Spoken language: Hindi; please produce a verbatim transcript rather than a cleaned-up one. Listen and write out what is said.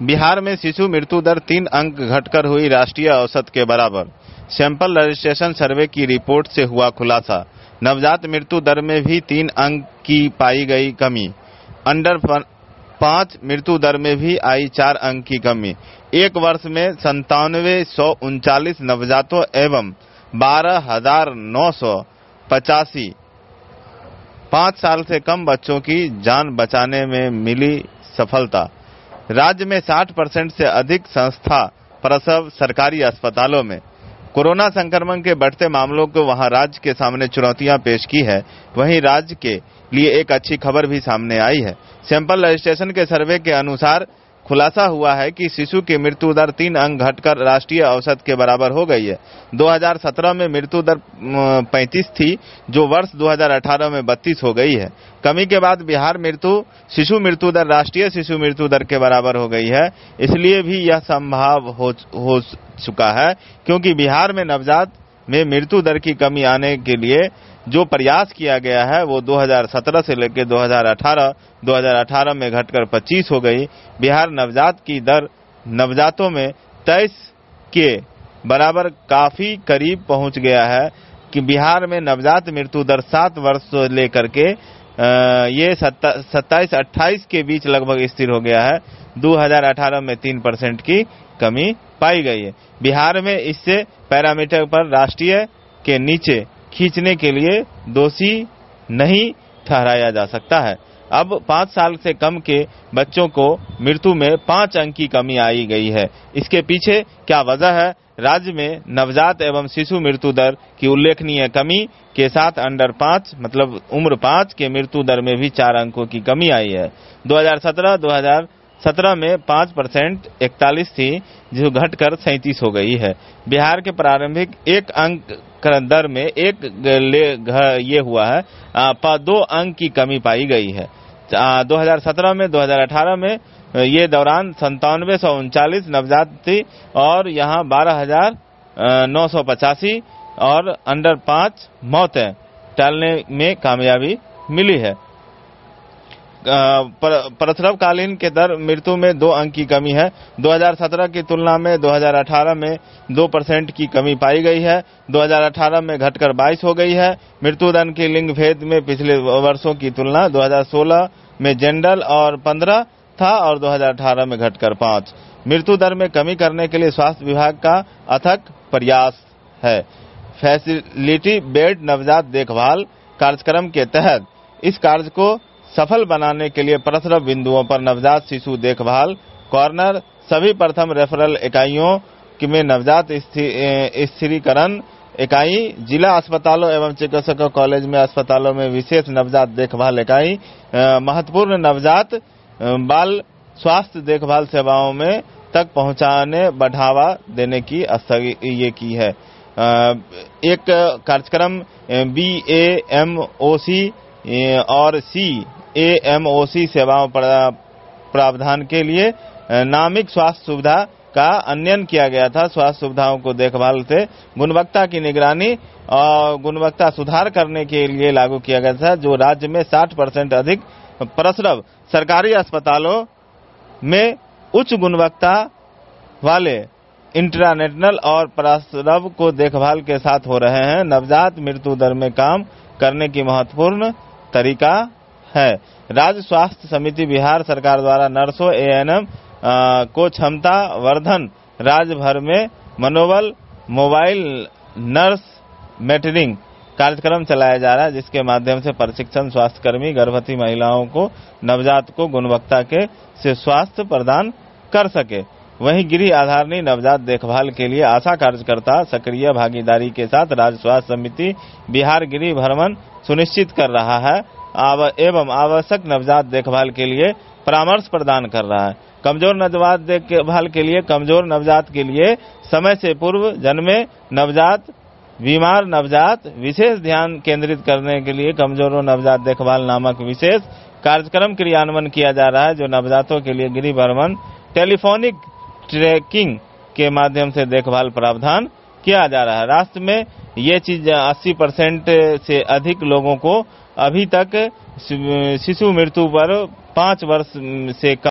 बिहार में शिशु मृत्यु दर तीन अंक घटकर हुई राष्ट्रीय औसत के बराबर। सैंपल रजिस्ट्रेशन सर्वे की रिपोर्ट से हुआ खुलासा। नवजात मृत्यु दर में भी तीन अंक की पाई गई कमी। अंडर पांच मृत्यु दर में भी आई चार अंक की कमी। एक वर्ष में संतानवे सौ उनचालीस नवजातों एवं बारह हजार नौ सौ पचासी पाँच साल से कम बच्चों की जान बचाने में मिली सफलता। राज्य में साठ परसेंट से अधिक संस्था प्रसव सरकारी अस्पतालों में। कोरोना संक्रमण के बढ़ते मामलों को वहां राज्य के सामने चुनौतियां पेश की है, वहीं राज्य के लिए एक अच्छी खबर भी सामने आई है। सैंपल रजिस्ट्रेशन के सर्वे के अनुसार खुलासा हुआ है कि शिशु की मृत्यु दर तीन अंक घटकर राष्ट्रीय औसत के बराबर हो गई है। दो हज़ार सत्रह में मृत्यु दर पैंतीस थी, जो वर्ष दो हज़ार अठारह में बत्तीस हो गई है। कमी के बाद बिहार मृत्यु शिशु मृत्यु दर राष्ट्रीय शिशु मृत्यु दर के बराबर हो गई है। इसलिए भी यह संभव हो, हो चुका है क्योंकि बिहार में नवजात में मृत्यु दर की कमी आने के लिए जो प्रयास किया गया है वो दो हज़ार सत्रह से लेकर दो हज़ार अठारह दो हज़ार अठारह में घटकर पच्चीस हो गई। बिहार नवजात की दर नवजातों में तेईस के बराबर काफी करीब पहुंच गया है कि बिहार में नवजात मृत्यु दर सात वर्ष से लेकर के ये सत्ताईस अट्ठाईस के बीच लगभग स्थिर हो गया है। दो हज़ार अठारह में तीन परसेंट की कमी पाई गई है। बिहार में इससे पैरामीटर पर राष्ट्रीय के नीचे खींचने के लिए दोषी नहीं ठहराया जा सकता है। अब पाँच साल से कम के बच्चों को मृत्यु में पाँच अंक की कमी आई गई है। इसके पीछे क्या वजह है? राज्य में नवजात एवं शिशु मृत्यु दर की उल्लेखनीय कमी के साथ अंडर पाँच मतलब उम्र पाँच के मृत्यु दर में भी चार अंकों की कमी आई है। दो हज़ार सत्रह दो हज़ार सत्रह में पाँच परसेंट इकतालीस थी, जो घटकर सैंतीस हो गई है। बिहार के प्रारंभिक एक अंक दर में एक ये हुआ है, दो अंक की कमी पाई गई है। दो हज़ार सत्रह में दो हज़ार अठारह में ये दौरान संतानवे सौ उनचालीस नवजात थी और यहाँ बारह हजार नौ सौ पचासी और अंडर पाँच मौतें टालने में कामयाबी मिली है। प्रसवकालीन के दर मृत्यु में दो अंक की कमी है। दो हज़ार सत्रह की तुलना में दो हज़ार अठारह में दो परसेंट की कमी पाई गई है। दो हज़ार अठारह में घटकर बाईस हो गई है। मृत्यु दर के लिंग भेद में पिछले वर्षों की तुलना दो हज़ार सोलह में जनरल और पंद्रह था और दो हज़ार अठारह में घटकर पाँच। मृत्यु दर में कमी करने के लिए स्वास्थ्य विभाग का अथक प्रयास है। फैसिलिटी बेड नवजात देखभाल कार्यक्रम के तहत इस कार्य को सफल बनाने के लिए प्रसव बिंदुओं पर नवजात शिशु देखभाल कॉर्नर, सभी प्रथम रेफरल इकाइयों में नवजात स्थिरीकरण इकाई, जिला अस्पतालों एवं चिकित्सकों कॉलेज में अस्पतालों में विशेष नवजात देखभाल इकाई, महत्वपूर्ण नवजात बाल स्वास्थ्य देखभाल सेवाओं में तक पहुंचाने बढ़ावा देने की ये की है। एक कार्यक्रम बी ए एम ओ सी और सी ए एम ओ सी सेवाओं प्रावधान के लिए नामिक स्वास्थ्य सुविधा का अनयन किया गया था। स्वास्थ्य सुविधाओं को देखभाल से गुणवत्ता की निगरानी और गुणवत्ता सुधार करने के लिए लागू किया गया था, जो राज्य में साठ परसेंट अधिक प्रसव सरकारी अस्पतालों में उच्च गुणवत्ता वाले इंट्रानेटल और प्रसव को देखभाल के साथ हो रहे हैं। नवजात मृत्यु दर में काम करने की महत्वपूर्ण तरीका है। राज्य स्वास्थ्य समिति बिहार सरकार द्वारा नर्सों ए एन एम को क्षमता वर्धन राज्य भर में मनोबल मोबाइल नर्स मेटरिंग कार्यक्रम चलाया जा रहा है, जिसके माध्यम से प्रशिक्षण स्वास्थ्यकर्मी गर्भवती महिलाओं को नवजात को गुणवत्ता के से स्वास्थ्य प्रदान कर सके। वहीं गृह आधारणी नवजात देखभाल के लिए आशा कार्यकर्ता सक्रिय भागीदारी के साथ राज्य स्वास्थ्य समिति बिहार गृह भ्रमण सुनिश्चित कर रहा है एवं आवश्यक नवजात देखभाल के लिए परामर्श प्रदान कर रहा है। कमजोर नवजात देखभाल के लिए कमजोर नवजात के लिए समय से पूर्व जन्मे नवजात, बीमार नवजात विशेष ध्यान केंद्रित करने के लिए कमजोरों नवजात देखभाल नामक विशेष कार्यक्रम क्रियान्वयन किया जा रहा है, जो नवजातों के लिए गृह भ्रमण टेलीफोनिक ट्रैकिंग के माध्यम से देखभाल प्रावधान किया जा रहा है। राष्ट्र में ये चीज अस्सी परसेंट से अधिक लोगों को अभी तक शिशु मृत्यु पर पाँच वर्ष से